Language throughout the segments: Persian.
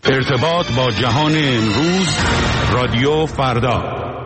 ارتباط با جهان امروز، رادیو فردا.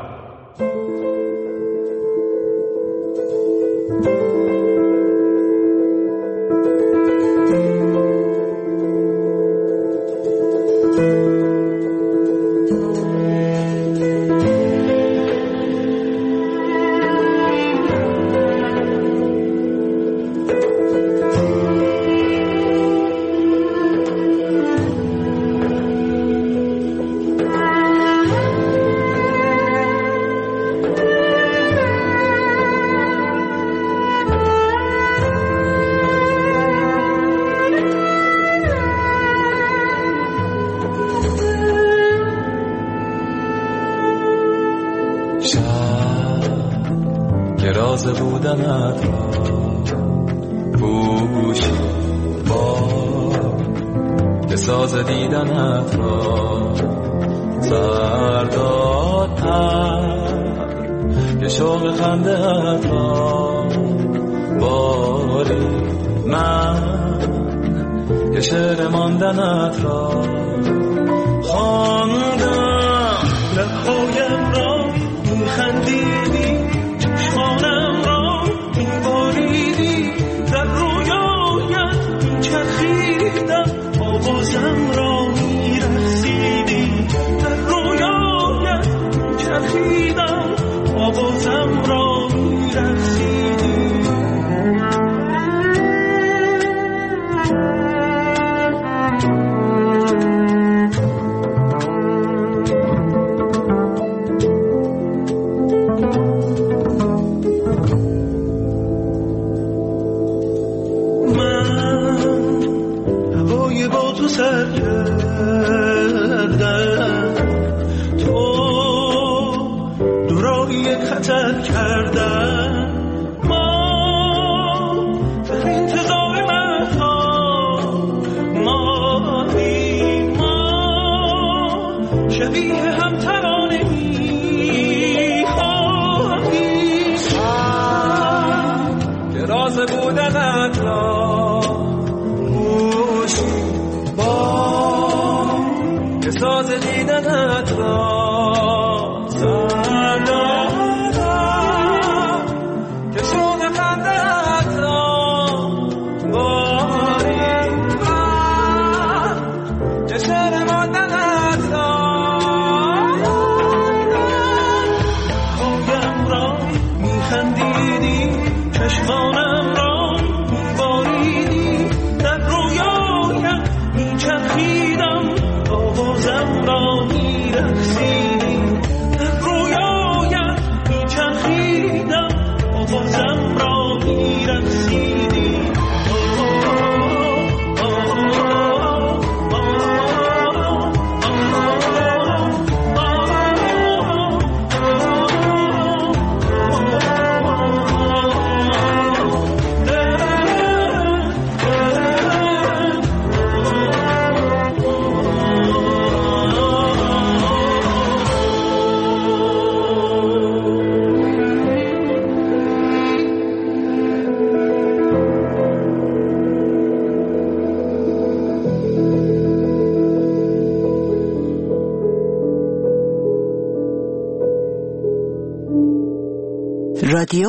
رادیو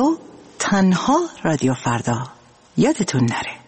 تنها رادیو فردا، یادتون نره.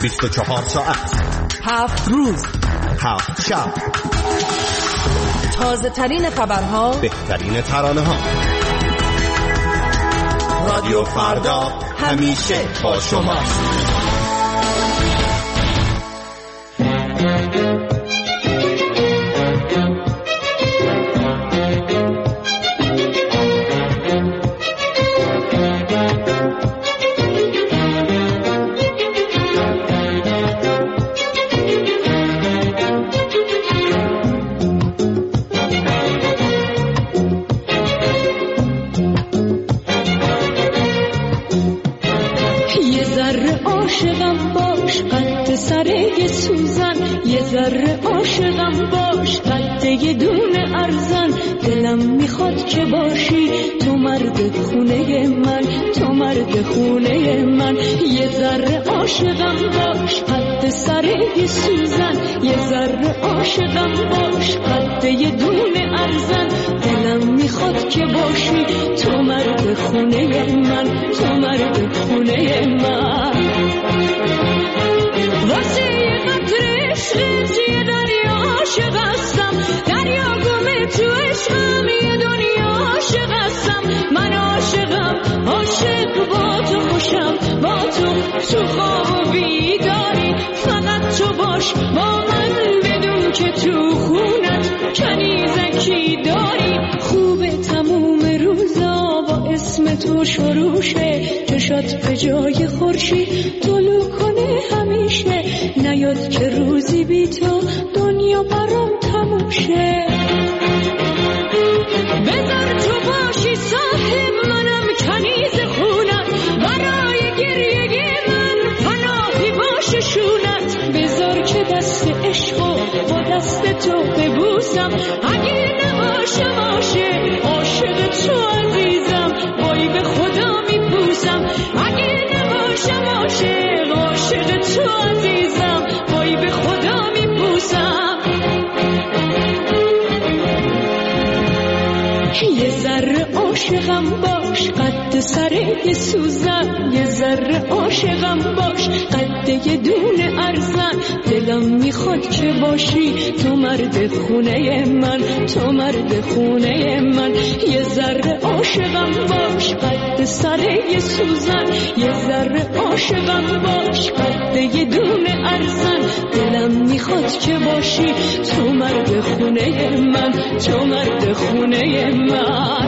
24 ساعت 7 روز 7 شب، تازه ترین خبرها، بهترین ترانه ها. رادیو فردا همیشه با شماست. عاشقم باش قد سر یه سوزن، یه ذره عاشقم باش قد یه دونه ارزن. دلم میخواد که باشی تو مرد خونه من، تو مرد خونه من. یه ذره عاشقم باش قد سر یه سوزن، یه ذره عاشقم باش قد یه دونه ارزن. دلم میخواد که باشی تو مرد خونه من، تو مرد خونه من. واسه یه قطره عشق توی دریا عاشق هستم، دریا گمه تو عشقم، یه دنیا عاشق هستم. من عاشقم، عاشق با تو خوشم، با تو خواب و بیداری. فقط تو باش با من، بدون که تو خونت کنیزکی داری. خوبه تموم روزا با اسم تو شروع شه، چشات به جای خورشید طلوع کنه همیشه. نیاد که روزی بی تو دنیا برام تموم شه. بذار تو باشی صاحب منم، کنیز خونت، برای گریه من پناهی باشه شونت. بذار که دست عشقو با دست تو ببوسم، اگه نباشه باشه عاشق تو عزیزم، وای به خدا میپوسم. اگه نباشه باشه عاشق تو عزیزم، وای به خدا میپوسم. یه ذره عاشقم باش قد سر یه سوزن، یه ذره عاشقم باش قد یه دونه ارزن. دلم میخواد که باشی تو مرد خونه من، تو مرد خونه من. یه ذره عاشقم باش قد سر یه سوزن، یه ذره عاشقم باش قد یه دونه ارزن. دلم میخواد که باشی تو مرد خونه من، تو مرد خونه من.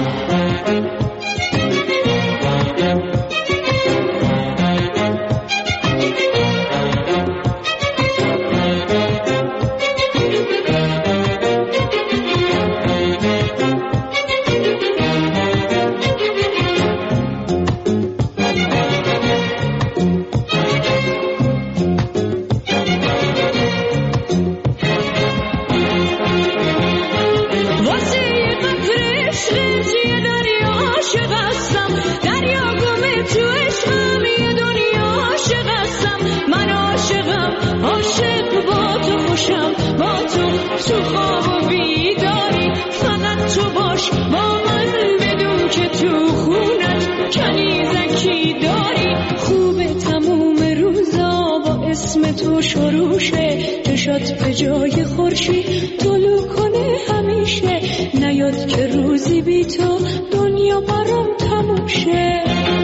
تو خواب و بیداری. فقط تو باش با من، بدون که تو خونت کنیزکی داری. خوبه تموم روزا با اسم تو شروع شه، چشات به جای خورشید طلوع کنه همیشه. نیاد که روزی بی تو دنیا برام تموم شه.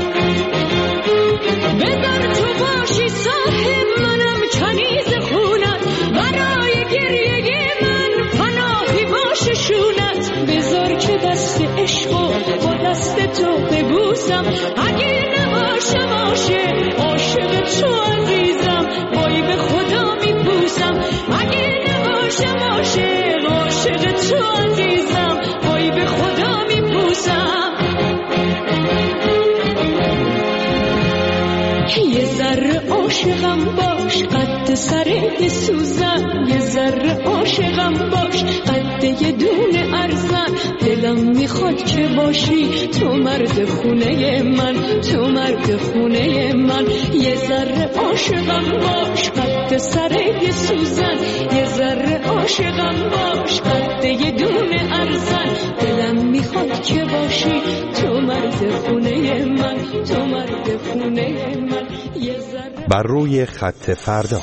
بذار تو باشی صاحب منم، کنیز خونت، برای گریه من پناهی باشه شونت. بذار که دست عشقو با دست تو ببوسم، اگه نباشه باشه عاشق تو عزیزم، وای به خدا میپوسم. اگه نباشه باشه عاشق تو عزیزم، وای به خدا میپوسم. یه ذره عاشقم باش قد سر یه سوزن، یه ذره عاشقم باش قد یه دونه ارزن. دلم میخواد که باشی تو مرد خونه من، تو مرد خونه من. یه ذره عاشقم باش قد سر یه سوزن، یه ذره عاشقم باش قد یه دونه ارزن. دلم میخواد که باشی تو مرد خونه من، تو مرد خونه من. بر روی خط فردا.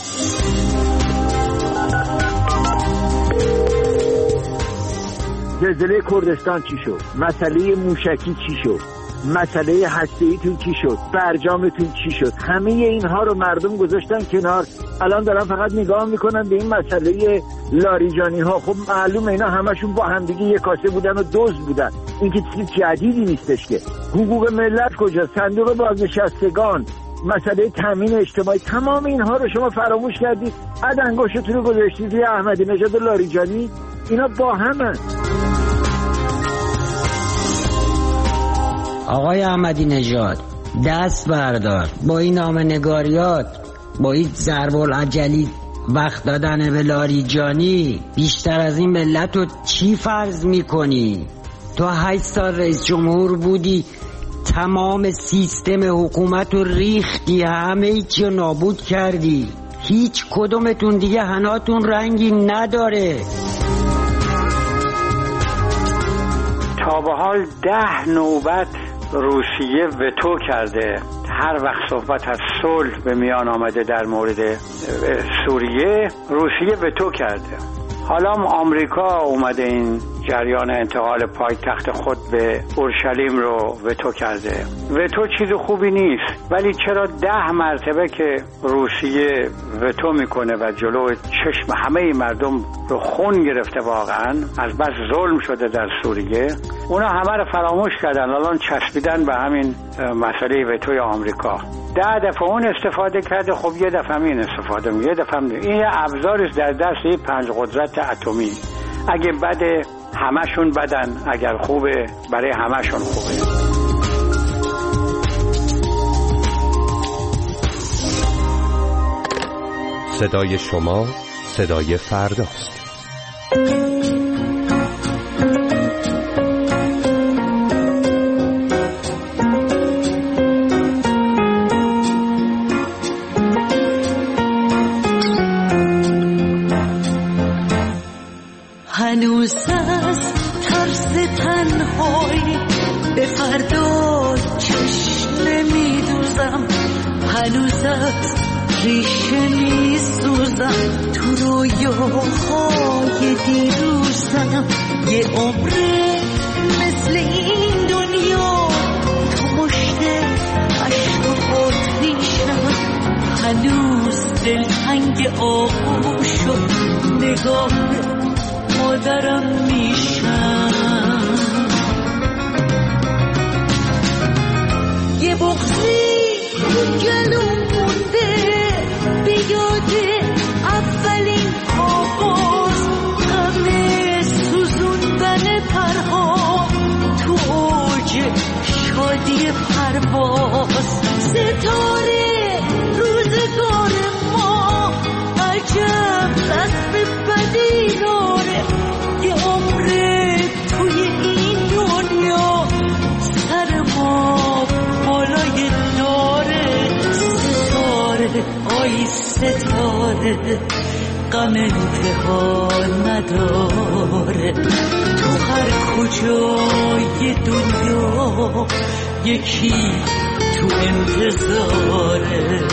زلزله کردستان چی شد؟ مسئله موشکی چی شد؟ مسئله هسته‌ایتون چی شد؟ برجامتون چی شد؟ همه اینها رو مردم گذاشتن کنار. الان دارن فقط نگاه میکنن به این مسئله لاریجانی ها. خب معلومه اینا همشون با همدیگه یک کاسه بودن و دزد بودن. این که چیز جدیدی نیستش که. حقوق ملت کجا؟ صندوق بازنشستگان، مسئله تامین اجتماعی، تمام اینها رو شما فراموش کردید. بعد انگشتتون رو گذاشتید روی احمدی نژاد و لاریجانی. اینا با همن. آقای احمدی نژاد دست بردار. با این نامه‌نگاریات، با این ضرب العجلی وقت دادن به لاریجانی، بیشتر از این ملت رو چی فرض میکنی؟ تو 8 سال رئیس جمهور بودی، تمام سیستم حکومت رو ریختی، همه ایچی رو نابود کردی. هیچ کدومتون دیگه حناتون رنگی نداره. تا به حال 10 نوبت روسیه وتو کرده. هر وقت صحبت از صلح به میان آمده در مورد سوریه، روسیه وتو کرده. حالا آمریکا اومده این جریان انتقال پایتخت خود به اورشلیم رو وتو کرده. وتو چیز خوبی نیست، ولی چرا 10 مرتبه که روسیه وتو میکنه و جلو چشم همه مردم رو خون گرفته، واقعا از بس ظلم شده در سوریه، اونا همه رو فراموش کردن. الان چسبیدن به همین مسئله وتوی آمریکا. 10 دفعه اون استفاده کرده، خب یه دفعه این استفاده میکنه، یه دفعه این ابزارش در دست 5 قدرت اتمی. اگه بده همشون بدن، اگر خوبه برای همشون خوبه. صدای شما صدای فرداست. هنوز از ترس تنهایی به فردا چشم نمیدوزم، هنوز از ریشه میسوزم تو رویاهای دیروزم. یه عمره مثل این دنیا تو مشت عشق و آتیشم، هنوز دلتنگ آغوش و نگاه مادرم میشم. یه بغضی جلوم مونده به یاد اولین آغاز، غم سوزوندن پرها تو اوج شادی پرواز. ستاره روزگار ما عجب دست بدی داره، یه عمره توی این دنیا سر ما بالای داره. ستاره آی ستاره غم انتها نداره، تو هر کجای دنیا یکی تو انتظاره.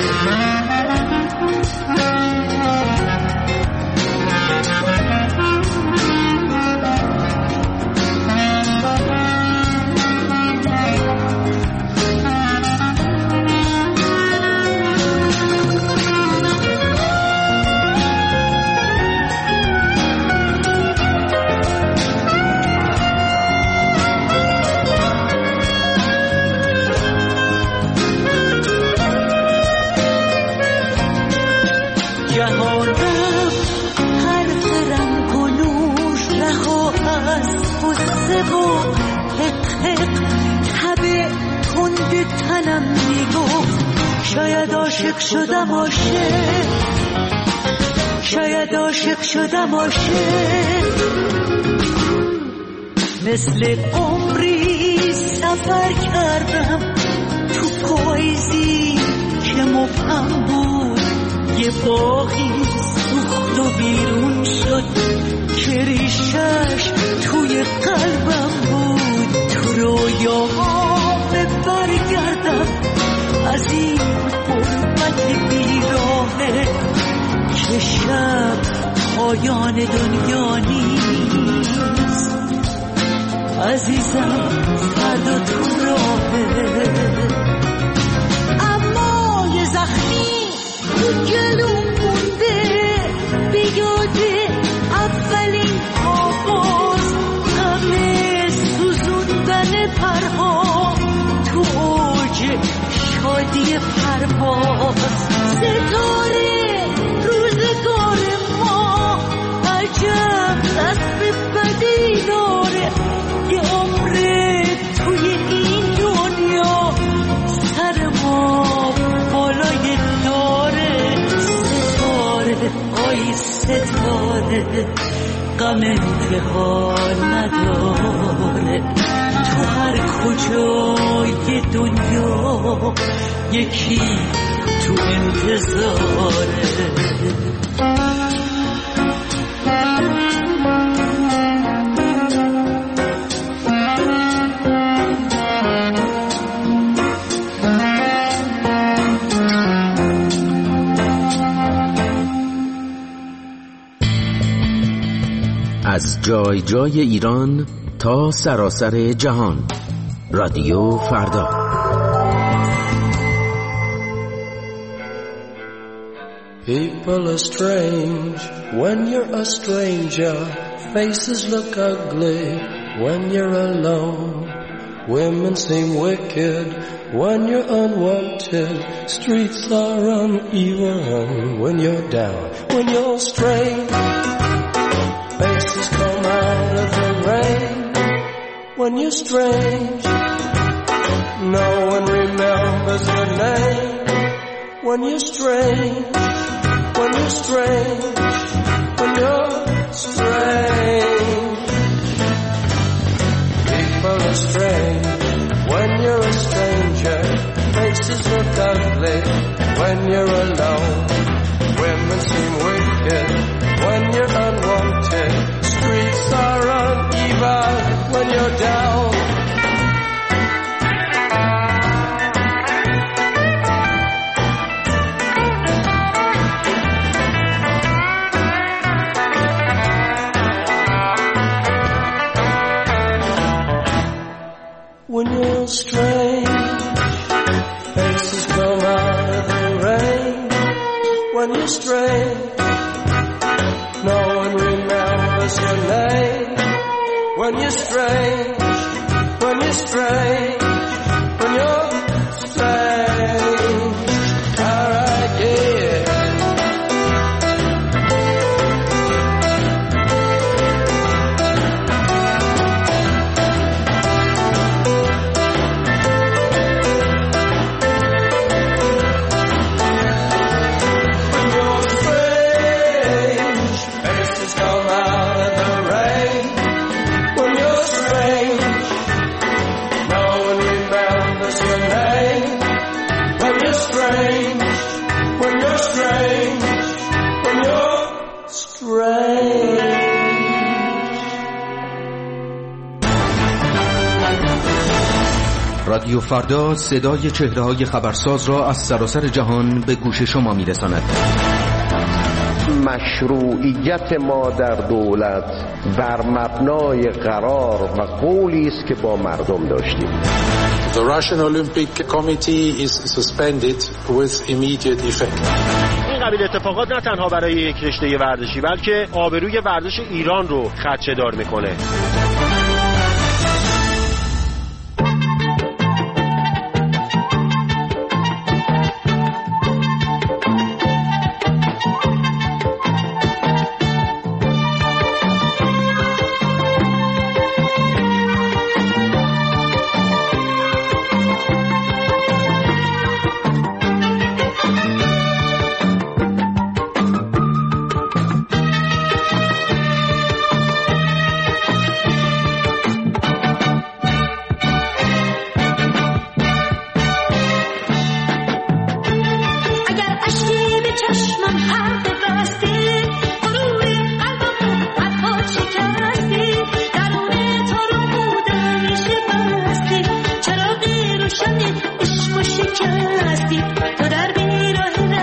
شاید عاشق شدم عاشق، شاید عاشق شدم عاشق، مثل عمری سفر کردم تو پاییزی که مبهم بود. یه باغی سوخت و بیرون شد که ریشش توی قلبم بود. تو رویاها برگردم از این غربت بیراهه که شب پایان دنیا نیست. عزیزم فردا تو راهه، اما یه زخمی تو جلوم مونده، بیاده اولین آغاز، غم سوزوندن پرها تو اوج شادی پرواز. ستاره روزگار ما عجب دست بدی داره، یه عمره توی این دنیا سر ما بالای داره. ستاره آی ستاره غم انتها نداره، تو هر کجای دنیا یکی تو انتظاره. از جای جای ایران تا سراسر جهان، رادیو فردا. People are strange when you're a stranger. Faces look ugly when you're alone. Women seem wicked when you're unwanted. Streets are uneven when you're down. When you're strange, faces come out of the rain. When you're strange, no one remembers your name. When you're strange, when you're strange, when you're strange. People are strange when you're a stranger. Faces look ugly when you're alone. Women seem wicked when you're unwanted. Streets are uneven when you're down. When you're strange, faces come out of the rain. When you're strange, no one remembers your name. When you're strange, when you're strange, when you're strange. Alright, yeah. رادیو فردا صدای چهره‌های خبرساز را از سراسر جهان به گوش شما می‌رساند. مشروعیت ما در دولت بر مبنای قرار و قولی است که با مردم داشتیم. The Russian Olympic Committee is suspended with immediate effect. این قبیل اتفاقات نه تنها برای یک رشته ورزشی بلکه آبروی ورزش ایران رو خدشه‌دار می‌کنه. شکستی تو در بیراه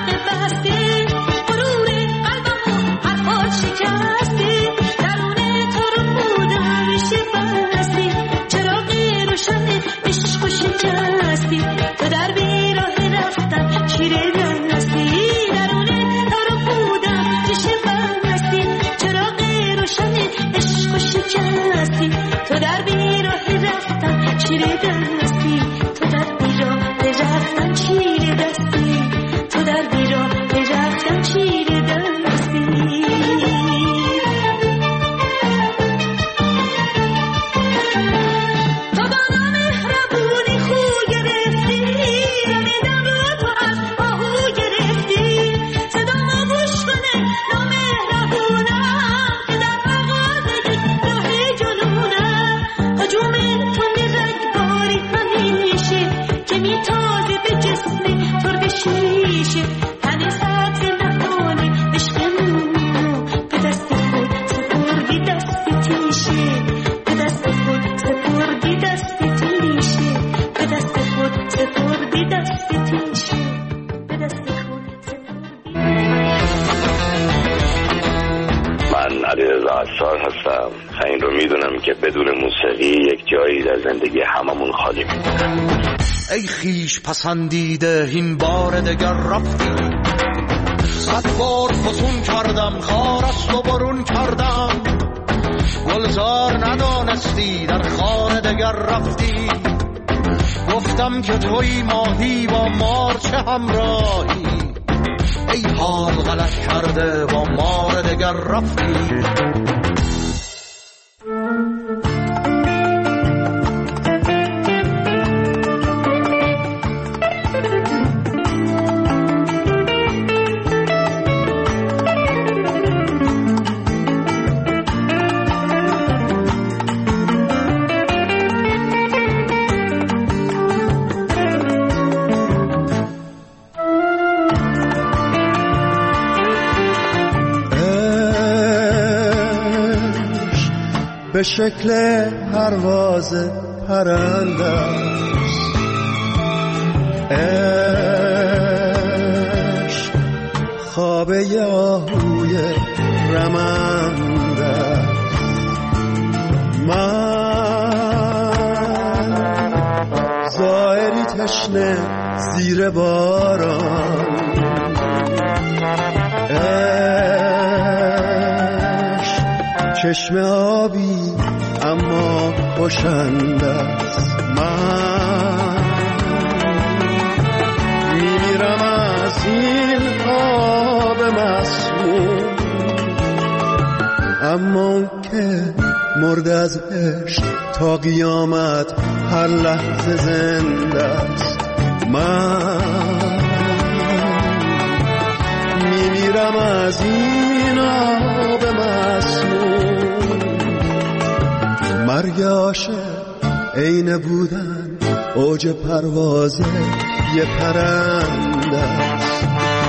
هستم. این رو میدونم که بدون موسیقی یک جایی در زندگی هممون خالی میمونه. ای خیش پسندیده این بار دگر رفتی، 100 بار فسون کردم خار است و برون کردم، گلزار ندانستی در خار دگر رفتی، گفتم که توی ماهی با مار چه همراهی، ای حال غلط کرده با مار دگر رفتی. به شکل پرواز پرنده است، عشق خواب آهوی رمنده است، من زائری تشنه زیر باران، چشم آبی اما خوشنده است، من میمیرم از این آب مسموم، اما اون که مرد از عشق تا قیامت هر لحظه زنده است، من میمیرم از این آب مسموم. مرگ عاشق عین بودن اوج پرواز یه پرنده است.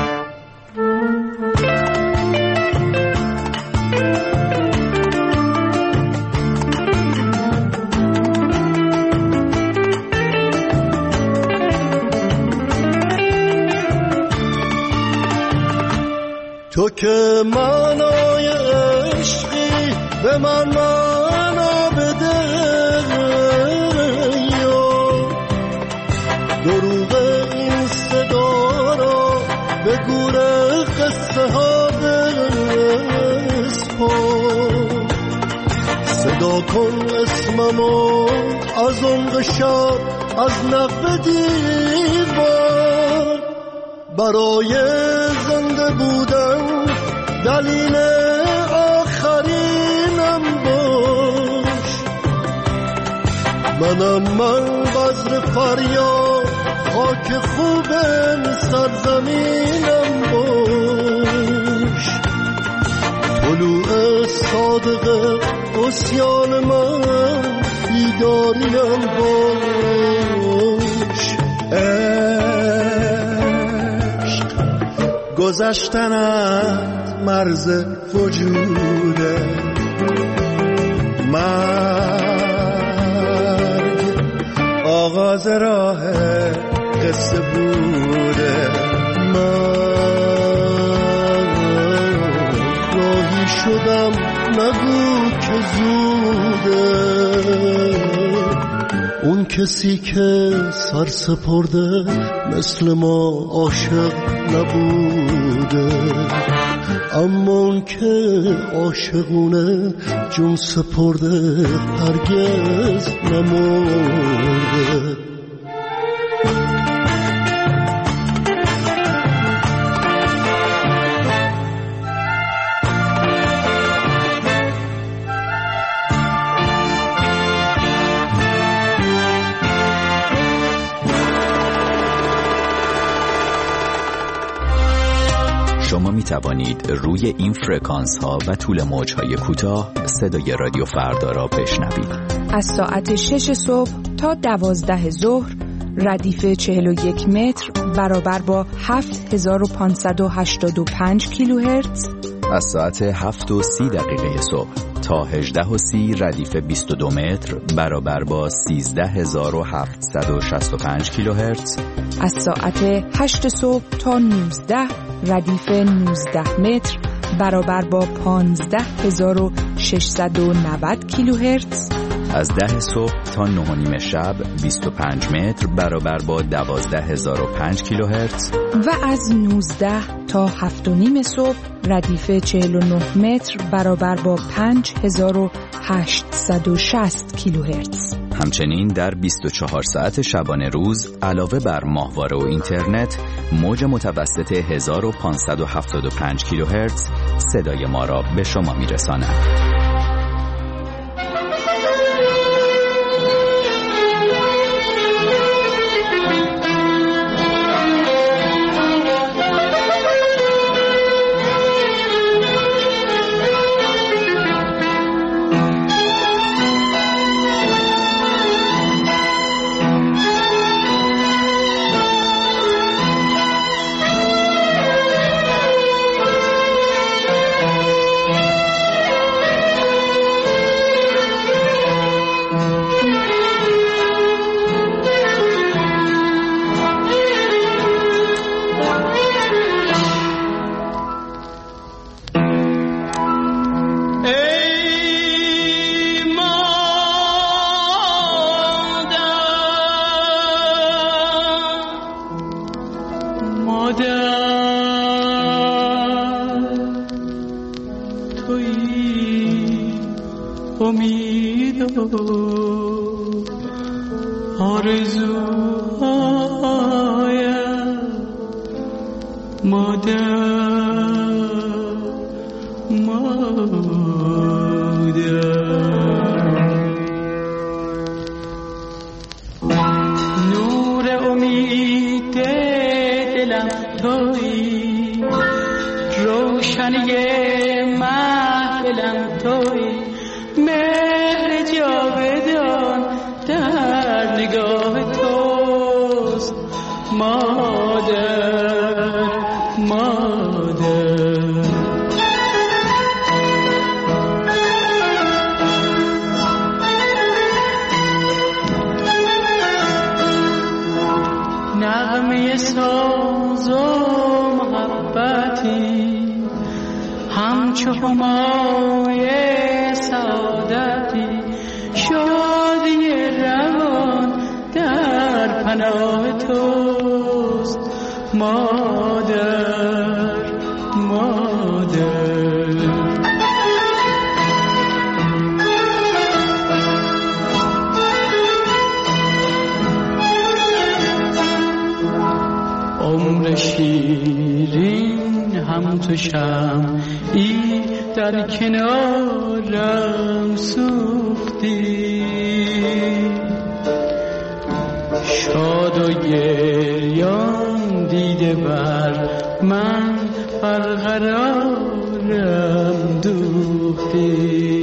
تو که معنای عشقی به من معنا بده، دروغ این صدا را به گور قصه ها بسپار، صدا کن اسممو از عمق شب از نقب دیوار، برای زنده بودن دلیل آخرینم باش، منم من بذر فریاد خاک خوب سرزمینم باش، طلوع صادق عصیان من بیداریم باش، گذشتنت مرز وجوده، مرگ آغاز راه قصه بوده، مرگ شدم نگو که زوده، اون کسی که سر سپرده مثل ما عاشق نبوده، اما اون که عاشقونه جون سپرده هرگز نمرده. شما می توانید روی این فرکانس ها و طول موج های کوتاه صدای رادیو فردا را بشنوید. از ساعت 6 صبح تا 12 ظهر ردیف 41 متر برابر با 7585 کیلوهرتز. از ساعت 7:30 صبح تا 18:30 ردیف 22 متر برابر با 13765 کیلوهرتز. از ساعت 8 صبح تا 19 ردیف 19 متر برابر با 15690 کیلوهرتز. از 10 صبح تا 9:30 شب 25 متر برابر با 12005 کیلوهرتز. و از 19 تا 7:30 صبح ردیف 49 متر برابر با 5860 کیلوهرتز. همچنین در 24 ساعت شبانه روز علاوه بر ماهواره و اینترنت موج متوسط 1575 کیلوهرتز صدای ما را به شما میرساند. عمر شیرین هم تو شمعی در کنارم سوختی، شاد و گریان دیده بر من برقرارم دوختی.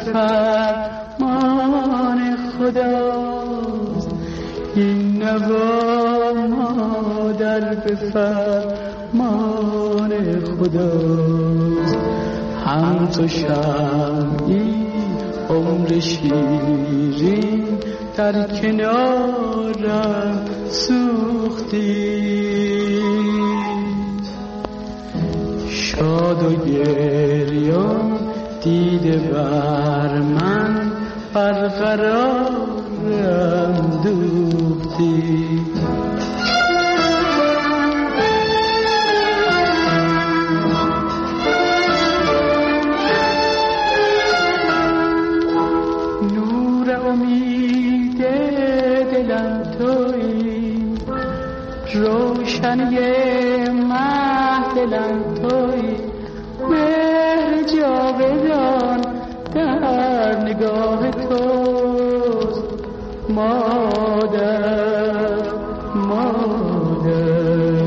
فرمان خداست، این نوا مادر به فرمان خداست. هم تو شمعی عمر شیرین در کنارم سوختی، شاد و گریان دیده بر من برقرارم دوختی. روشنی محدلم توی، مهر جاودان در نگاه توست مادر، مادر.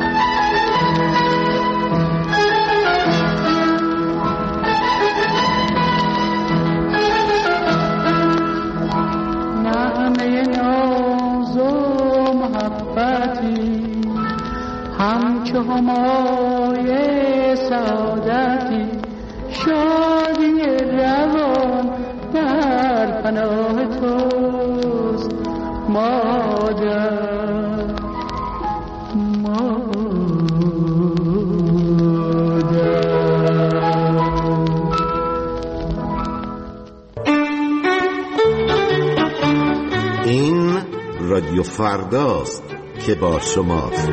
نغمه ناز و محبتی همچو همای سعادتی، شادی روان در پناه توست مادر، مادر. این رادیو فرداست که با شماست.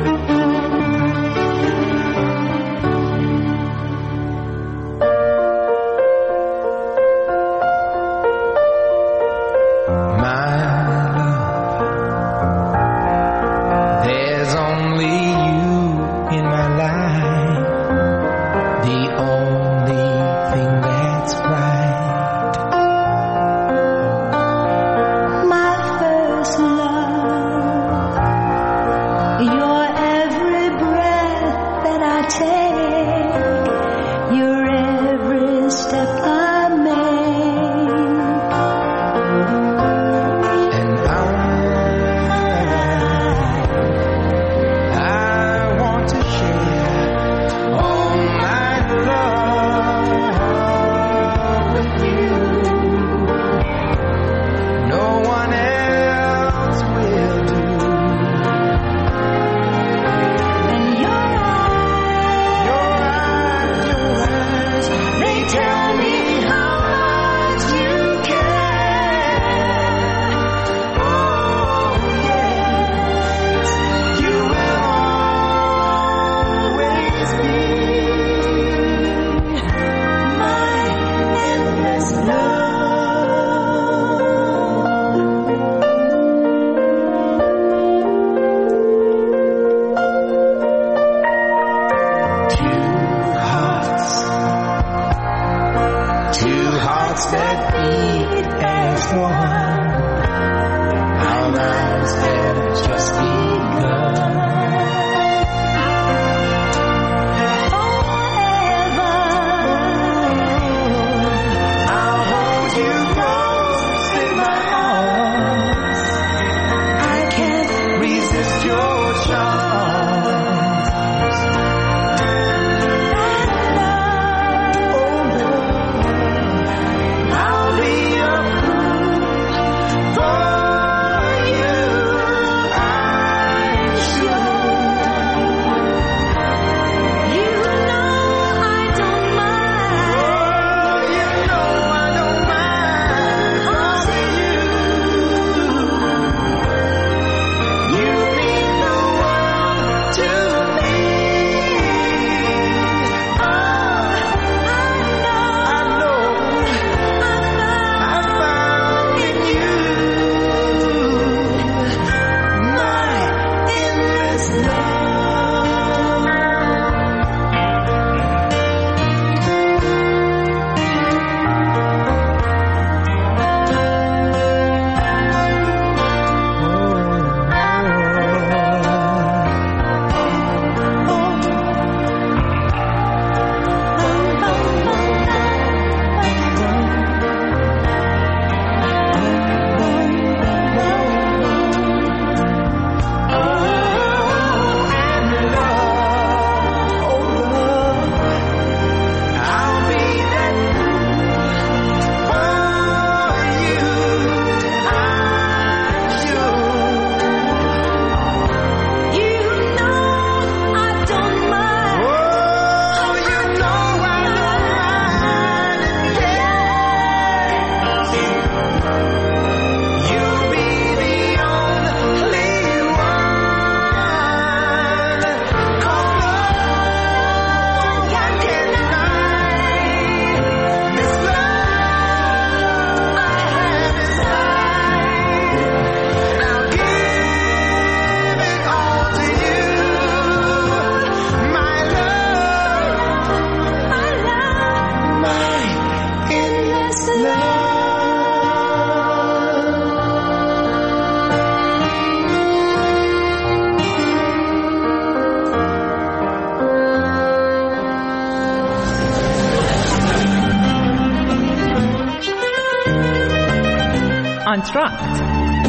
آنتراکت.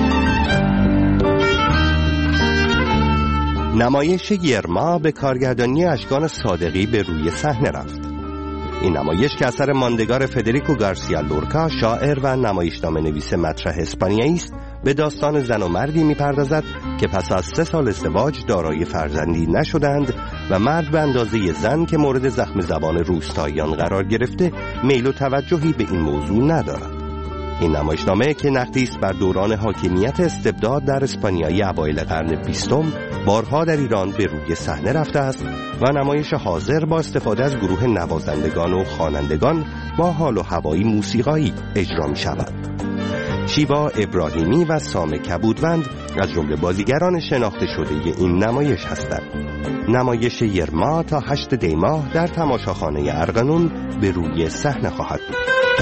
نمایش یرما به کارگردانی اشکان صادقی به روی صحنه رفت. این نمایش که اثر ماندگار فدریکو گارسیا لورکا، شاعر و نمایشنامه نویس مطرح اسپانیایی است، به داستان زن و مردی می‌پردازد که پس از 3 سال ازدواج دارای فرزندی نشدند و مرد به اندازه زن که مورد زخم زبان روستاییان قرار گرفته میل و توجهی به این موضوع ندارد. این نمایشنامه که نقدی است بر دوران حاکمیت استبداد در اسپانیای اوایل قرن 20 بارها در ایران به روی صحنه رفته است و نمایش حاضر با استفاده از گروه نوازندگان و خوانندگان با حال و هوایی موسیقایی اجرا می شود. شیوا ابراهیمی و سام کبودوند از جمله بازیگران شناخته شده این نمایش هستند. نمایش یرما تا 8 دی ماه در تماشاخانه ارغنون به روی صحنه خواهد بود.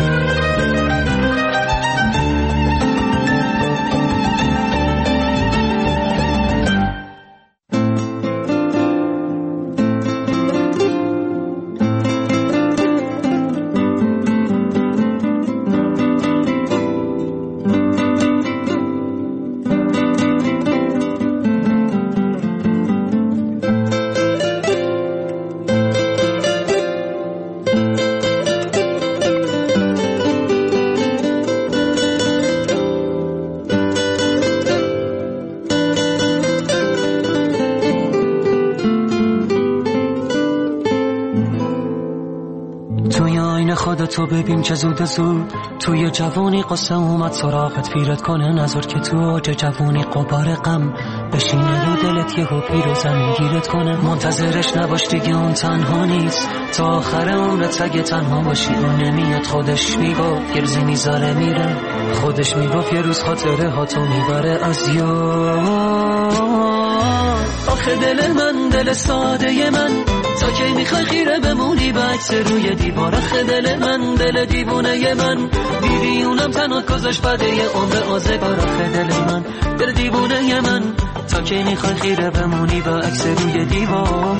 تو ببین چه زود زود توی جوانی قصه اومد سراغت، پیرت کنه نظر که تو اوج جوانی قبار غم بشینه رو دلت، یهو پیر و زمین گیرت کنه. منتظرش نباش دیگه، اون تنها نیست تا آخر عمرت. اگه تنها باشی اون نمیاد، خودش میگفت گرزی میذاره میره، خودش میگفت یه روز خاطره ها تو میبره از یاد. آخه دل من دل ساده من، تا کی میخوای خیره بمونی به عکس روی دیوار؟ آخه دل من دل دیوونه من، دیدی اونم تنها گذاشت بده یه عمر آزگار. آخه دل من دل دیوونه من، تا کی میخوای خیره بمونی به عکس روی دیوار؟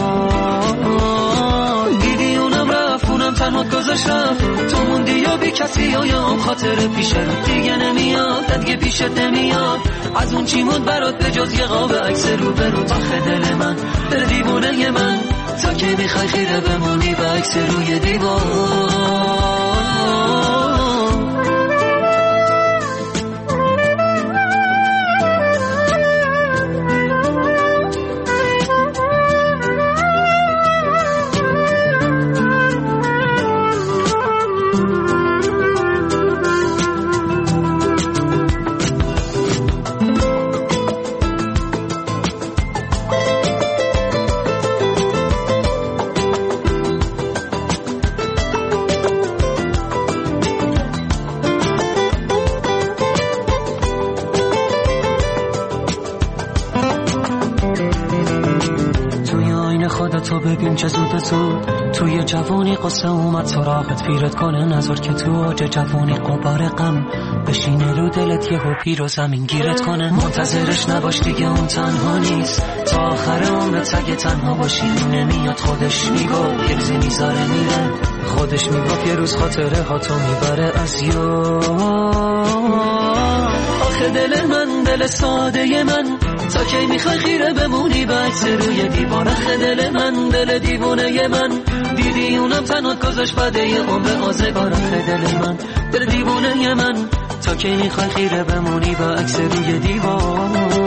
دیدی اونم رفت، اونم تنها گذاشت رفت، تو موندی یا بی کسی یا هم خاطر پیش رو دیگه نمیاد، دیگه پیشت نمیاد. از اون چی موند برات به جز یه قاب عکس رو برو؟ آخه دل من دل دیوونه من، تا که میخوای خیره بمونی به عکس روی دیوار. تو ببین چه زود زود توی جوانی قصه اومد سراغت، پیرت کنه نظر که تو اوج جوانی قبار غم بشینه رو دلت، یهو پیر و زمین گیرت کنه. منتظرش نباش دیگه، اون تنها نیست تا آخر عمرت. اگه تنها باشی نمیاد، خودش میگفت گرزی میذاره میره، خودش میگفت یه روز خاطره ها تو میبره از یاد. آخه دل من دل ساده من، تا کی میخوای خیره بمونی به عکس روی دیوار؟ آخه دل من دل دیوونه من، دیدی اونم تنها گذاشت بده یه عمر آزگار. آخه دل من دل دیوونه من، تا کی میخوای خیره بمونی به عکس روی دیوار؟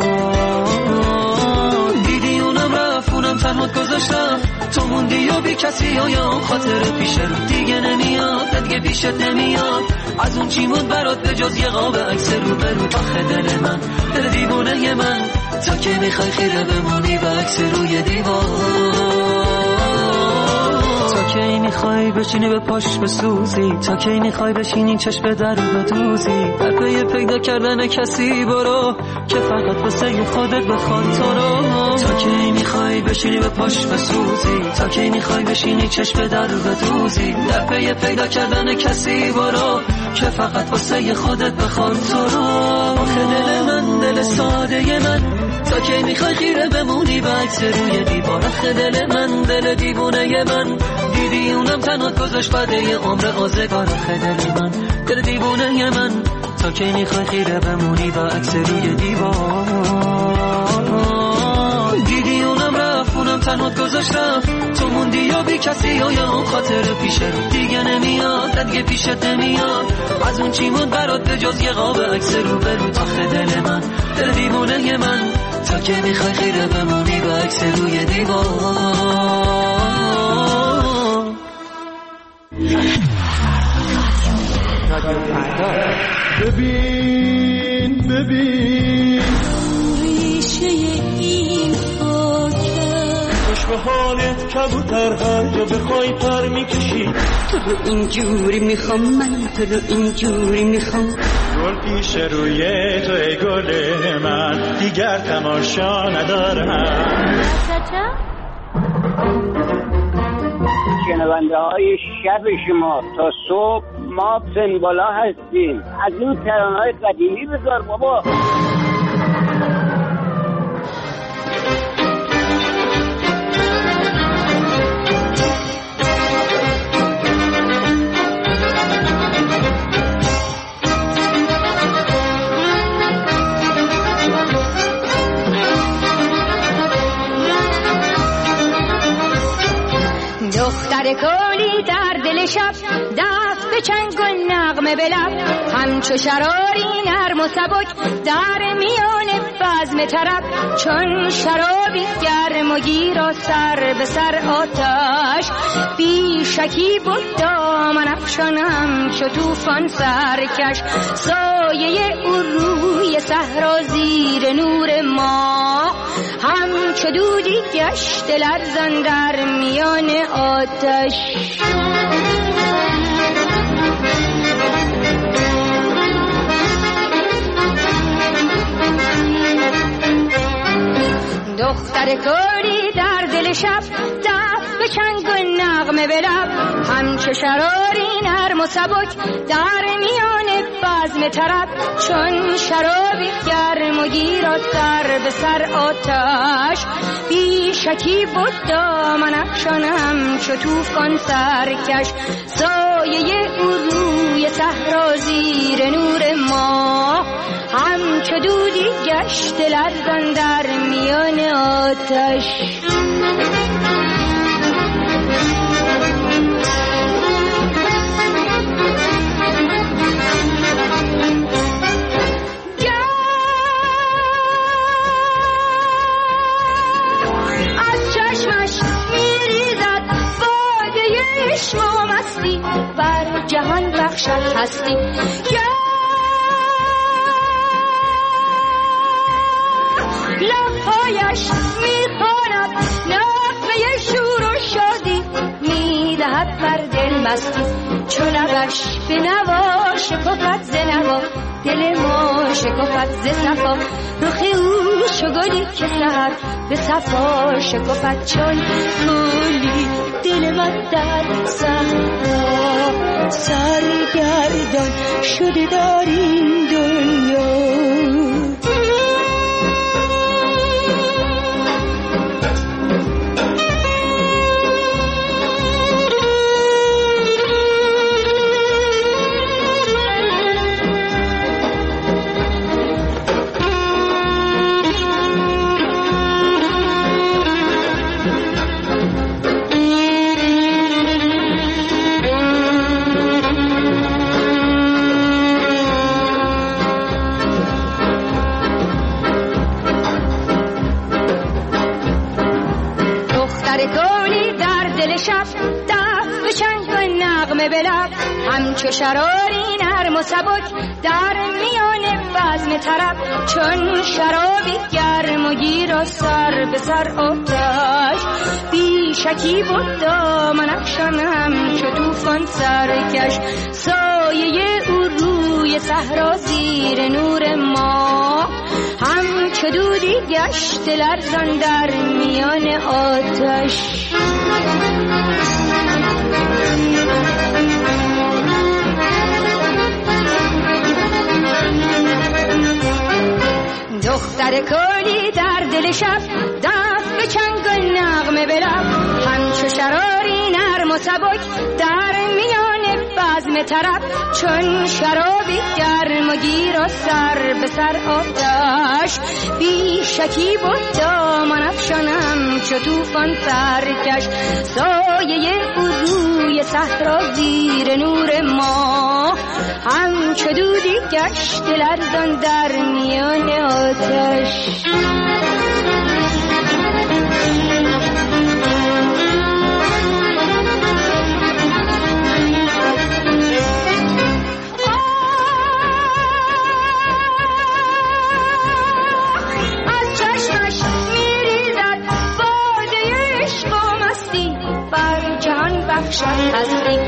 دیدی اونم رفت، اونم تنها گذاشت رفت، تو موندی یا بی کسی یا هم خاطر پیش رو دیگه نمیاد، دیگه پیشت نمیاد. از اون چی موند برات به جز یه قاب عکس رو برو؟ آخه دل من دل دیوونه من، تا که میخوای خیره بمونی به عکس روی دیوار. تا کی میخوای بشینی به پاش بسوزی، تا کی میخوای بشینی چشم در بدوزی، در پی پیدا کردن کسی برو که فقط واسه خودت بخواد تو رو. تا کی میخوای بشینی به پاش بسوزی، تا کی میخوای بشینی چشم در بدوزی، در پی پیدا کردن کسی برو که فقط واسه خودت بخواد تو رو. آخه دل من دل ساده من، تا کی میخوای خیره بمونی به عکس روی دیوار؟ آخه دل من دل دیوونه من، دیدی اونم تنها گذاشت بده یه عمر آزگار. آخه دل من دل دیوونه من، تا که میخوای خیره بمونی با عکس روی دیوار. دیدی اونم رفت اونم تنهات گذاشتم، تو موندی یا بی کسی یا اون خاطر پیشه دیگه نمیاد دیگه پیشت نمیاد. از اون چی موند برات به جز یه قاب عکس رو برو تاخت دل من، دل دیوونه من، تا که میخوای خیره بمونی با عکس روی دیوار. ببین ریشه این خاکه خوش به حالت کبوتر هر جا بخوای پر میکشی. تو رو اینجوری میخوام من، تو رو اینجوری میخوام. گل پیش روی تو ای گل من، دیگر تماشا ندارم. شنونده های شب شما تا صبح ما پنبالا هستیم. از این ترانه‌های قدیمی بذار بابا. دختر کولی در دل شب، دست به چنگ و نغمه به لب، همچو شراری نرم و سبک در میان بزم طرب. چون شرابی گرم و گیر و سر به سر آتش، بی شکی بود دامن افشانم چو طوفان سرکش. سایه او روی صحرا زیر نور ماه، همچو دودی گشت لرزان در میان آتش. دختر کوری در دل شب، دست به چنگ و نغمه به لب، همچو شراری نرم و سبک در میان بزم طرب. چون شرابی گرم و گیر و سر به سر آتش، بی شکی بود دامن افشانم چو طوفان سرکش. سایه او روی صحرا زیر نور ماه، همچو دودی گشت لرزان در میان آتش. از چشمش میریزد باده عشق و مستی، بر جهان بخشد هستی. لبهایش میخواند نغمه شور و شادی، میدهد بر دل مستی. چو لبش به نوا شکفت ز نوا، دل ما شکفت ز صفا. رخ او چو گلی که سحر به صفا شکفت. چون گلی دل من در صحرا سرگردان شده در این دنیا. همچو شراری نرم و سبک در میان بزم طرب. چون شرابی گرم و گیر و سر به سر آتش، بی شکی بود دامن افشانم چو طوفان سرکش. سایه او روی صحرا زیر نور ماه، همچو دودی گشت لرزان در میان آتش. دختر کولی در دل شب، دست به چنگ و نغمه به لب، همچو شراری نرم و سبک در میان بزم طرب چون شرابی گرم و گیر و سر به سر آتش بی شکی بود دامن افشانم چو طوفان سرکش سایه او روی صحرا زیر نور ما همچو دودی گشت لرزان در میان آتش بخشد هستی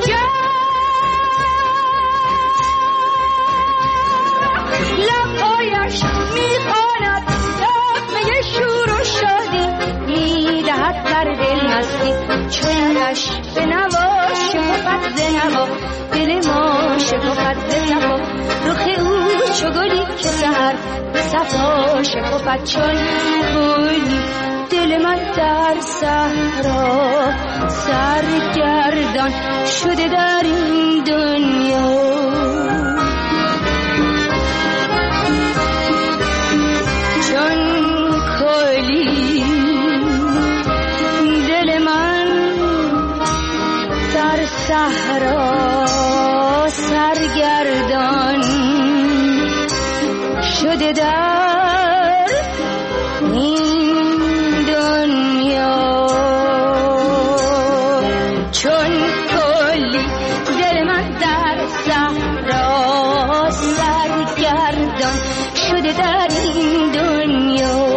لبهایش میخواند نغمه شور و شادی میدهد بر دل مستی چونش به نوا شکفت ز نوا دل ما شکفت ز صفا رخ او چو گلی که سحر به صفا شکفت چون گلی دل من در صحرا سرگردان شده در این دنیا چون کلی دل من در صحرا سرگردان شده در این دنیا چون کلی دل من در صحرا سرگردان شده در این دنیا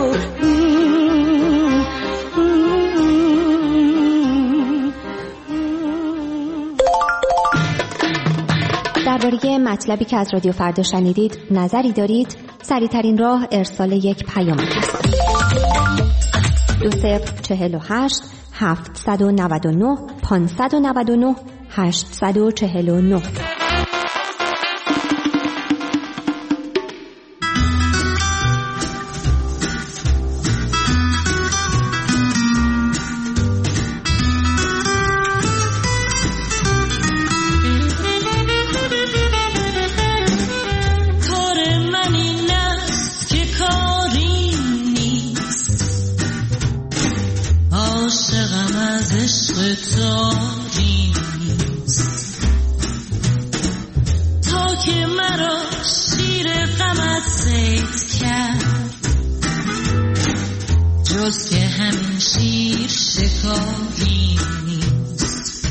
درباره مطلبی که از رادیو فردا شنیدید نظری دارید؟ سریع‌ترین راه ارسال یک پیام است. 2048 799 599 849. جز که همین شیر شکاری نیست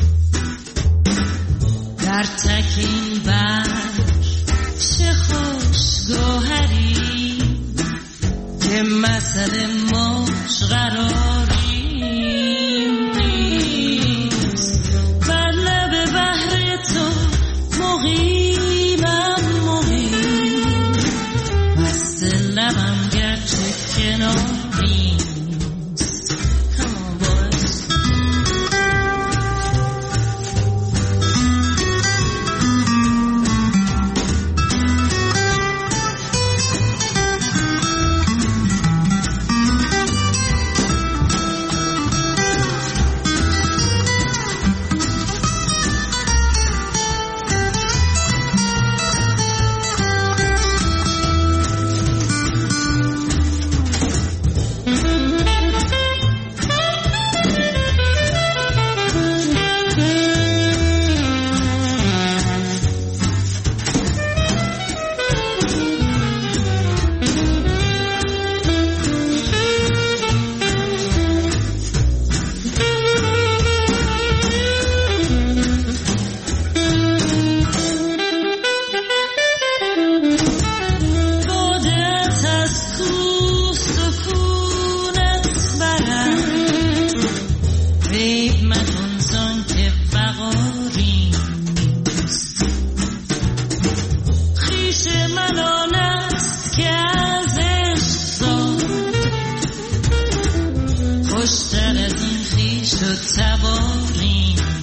در تکین بر چه خوش گوهری که مسئله موج قراری نیست بر لب بحر تو مقیمم مقیم مست لبم گرچه کناری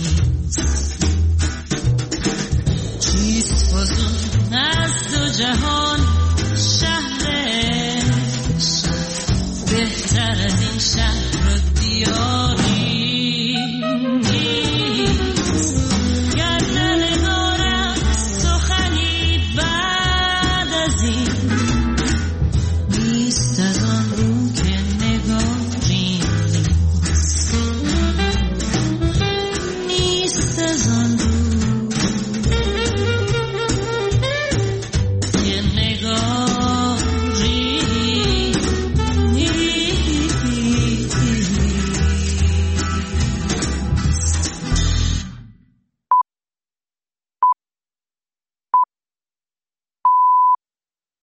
جهان